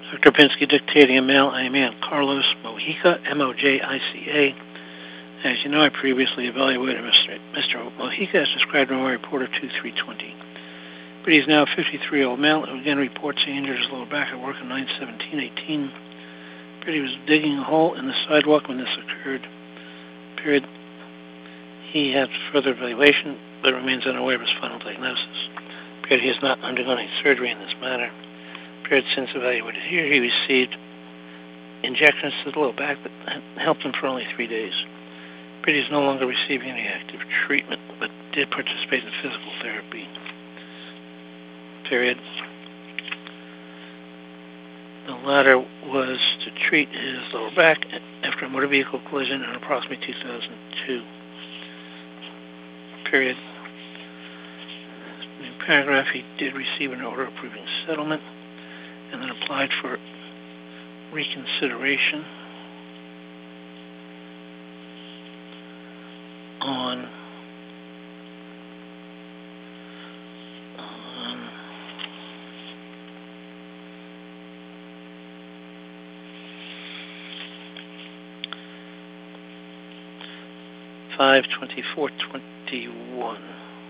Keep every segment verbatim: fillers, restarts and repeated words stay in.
Doctor Pinsky dictating a mail. I am man Carlos Mojica, M O J I C A. As you know, I previously evaluated Mister Mister Mojica as described in my report of two three twenty. But he's now a fifty-three-year-old male who again reports he injured his lower back at work on nine seventeen eighteen. But he was digging a hole in the sidewalk when this occurred. Period. He had further evaluation, but remains unaware of his final diagnosis. Period. He has not undergone any surgery in this matter. Period. Since evaluated here, he received injections to the lower back that helped him for only three days. Period. He is no longer receiving any active treatment, but did participate in physical therapy. Period. The latter was to treat his lower back after a motor vehicle collision in approximately two thousand two. Period. New paragraph, he did receive an order approving settlement and then applied for reconsideration on five twenty-four twenty-one.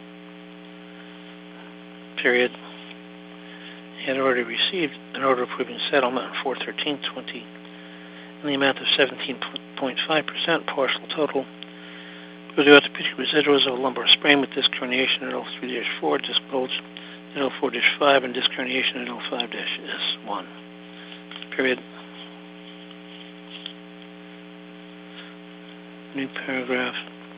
Period. He had already received an order approving settlement on four thirteen twenty in the amount of seventeen point five percent partial total for the orthopedic residuals of a lumbar sprain with disc herniation at L three dash four, disc bulge at L four dash five, and disc herniation at L five dash S one. Period. New paragraph.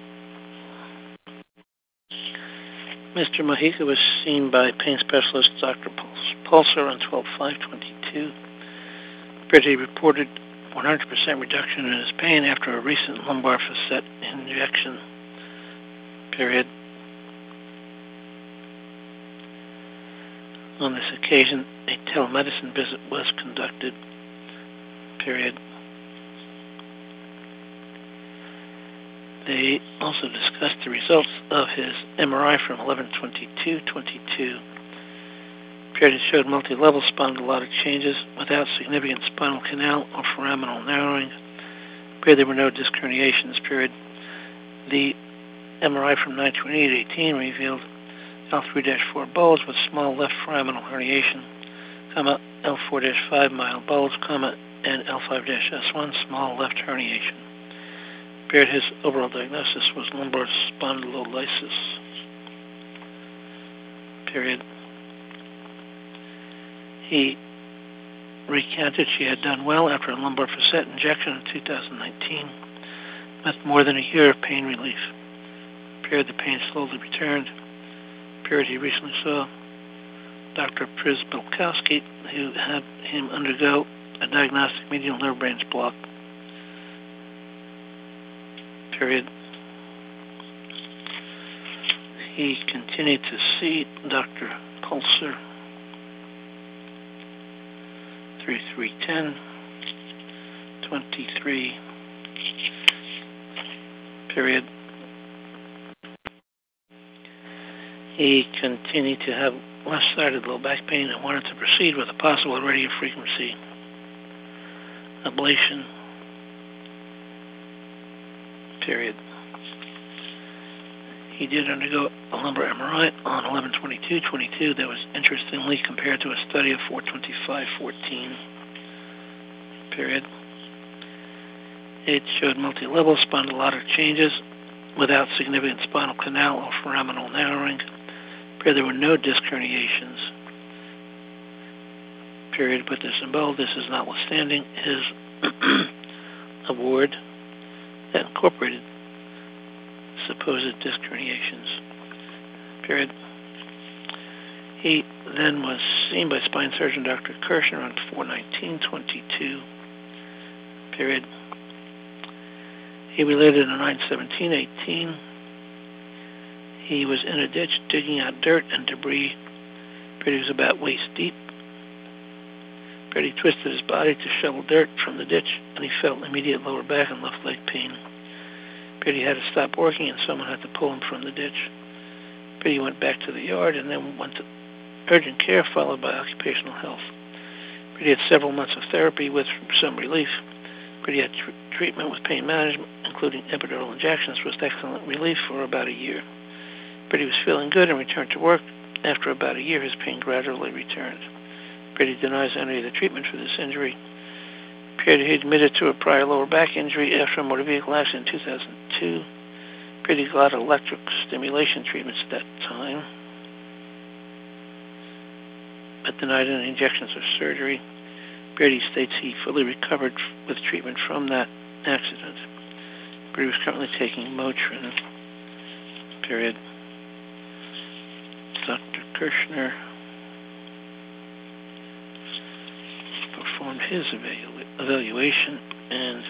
Mister Mojica was seen by pain specialist Doctor Pulser on twelve five twenty-two. He reported one hundred percent reduction in his pain after a recent lumbar facet injection. Period. On this occasion, a telemedicine visit was conducted. Period. They also discussed the results of his M R I from eleven twenty-two twenty-two. Period. It showed multi-level spondylotic changes without significant spinal canal or foraminal narrowing. Period. There were no disc herniations. Period. The M R I from nine twenty-eight eighteen revealed L three dash four bulge with small left foraminal herniation, comma, L four dash five mild bulge, comma, and L five dash S one small left herniation. Period. His overall diagnosis was lumbar spondylolysis. Period. He recanted she had done well after a lumbar facet injection in two thousand nineteen with more than a year of pain relief. Period. The pain slowly returned. Period. He recently saw Doctor Priz Belkowski, who had him undergo a diagnostic medial nerve branch block. Period. He continued to see Doctor Pulser thirty-three ten twenty-three. Period. He continued to have left-sided low back pain and wanted to proceed with a possible radiofrequency ablation. Period. He did undergo a lumbar M R I on eleven twenty-two twenty-two that was interestingly compared to a study of four twenty-five fourteen. Period. It showed multi-level spondylotic changes without significant spinal canal or foraminal narrowing. Period. There were no disc herniations. Period. Put this in bold. This is notwithstanding his award that incorporated supposed disc herniations. Period. He then was seen by spine surgeon Doctor Kirschner on four nineteen twenty-two. Period. He related on nine seventeen eighteen. He was in a ditch digging out dirt and debris. Period. He was about waist deep. Period. He twisted his body to shovel dirt from the ditch, and he felt immediate lower back and left leg pain. Period. He had to stop working, and someone had to pull him from the ditch. Period. He went back to the yard and then went to urgent care, followed by occupational health. Period. Brady had several months of therapy with some relief. Brady had tr treatment with pain management, including epidural injections, with excellent relief for about a year. Brady was feeling good and returned to work. After about a year, his pain gradually returned. Brady denies any of the treatment for this injury. Appeared he admitted to a prior lower back injury after a motor vehicle accident in two thousand two. Brady got electric stimulation treatments at that time, but denied any injections or surgery. Brady states he fully recovered with treatment from that accident. Brady was currently taking Motrin. Period. Doctor Kirschner performed his evalu evaluation and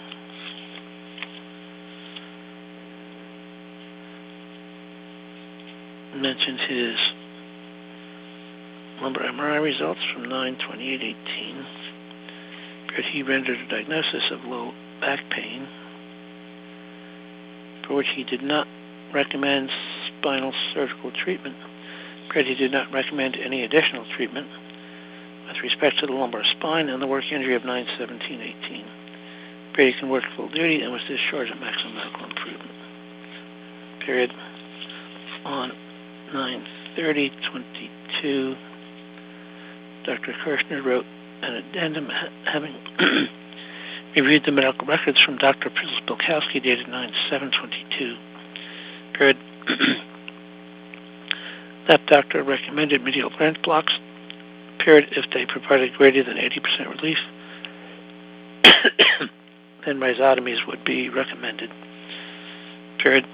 mentioned his lumbar M R I results from nine twenty-eight eighteen. But he rendered a diagnosis of low back pain, for which he did not recommend spinal surgical treatment. Brady did not recommend any additional treatment with respect to the lumbar spine and the work injury of nine seventeen eighteen. Brady can work full duty and was discharged at maximum medical improvement. Period. On nine thirty twenty-two, Doctor Kirschner wrote an addendum ha having reviewed the medical records from Doctor Pilkowski dated nine seven twenty-two. Period. That doctor recommended medial branch blocks, period, if they provided greater than eighty percent relief. Then rhizotomies would be recommended. Period.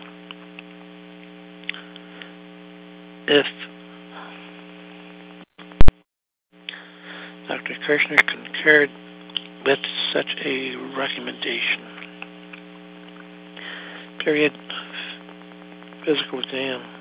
If Doctor Kirschner concurred with such a recommendation. Period. Physical exam.